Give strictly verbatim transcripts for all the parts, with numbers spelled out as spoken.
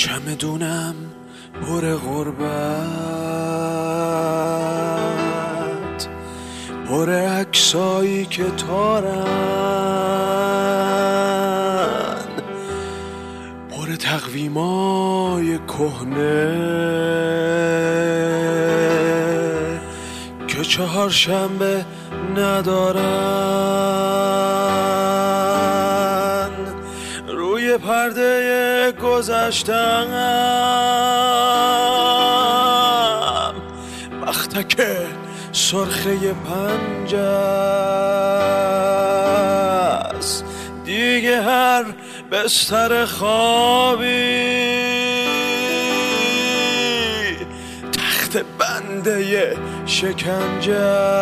چمدونم پر غربت، پر عکسایی که تارن، پر تقویمای کهنه که چهارشنبه ندارن. روی پرده گذشتم بختک سرخه پنجست، دیگه هر بستر خوابی تخت بنده شکنجه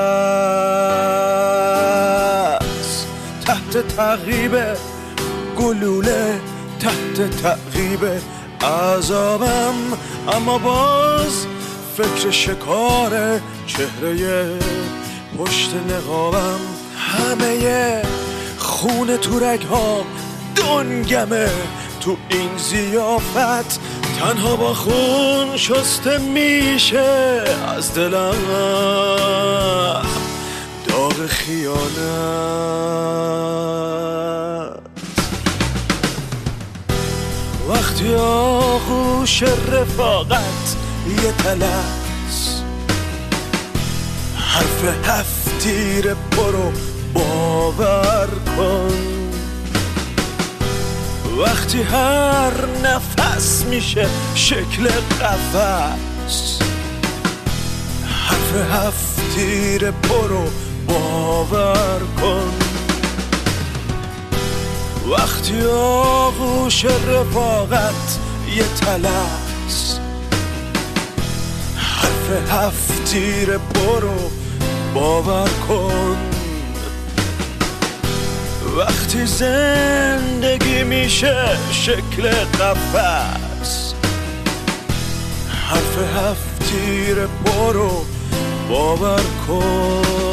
است. تحت تعقیب گلوله، تحت تعقیب عذابم، اما باز فکر شکار چهره پشت نقابم. همه خون تو رگ‌ها دنگمه تو این ضیافت، تنها با خون شسته میشه از دلم داغ خیانت. وقتی آغوش رفاقت یه تلس، حرف هفتیر برو باور کن. وقتی هر نفس میشه شکل قفس، حرف هفتیر برو باور کن. وقتی آغوش رفاقت یه تلس، حرف هفتیر برو باور کن. وقتی زندگی میشه شکل قفس، حرف هفتیر برو باور کن.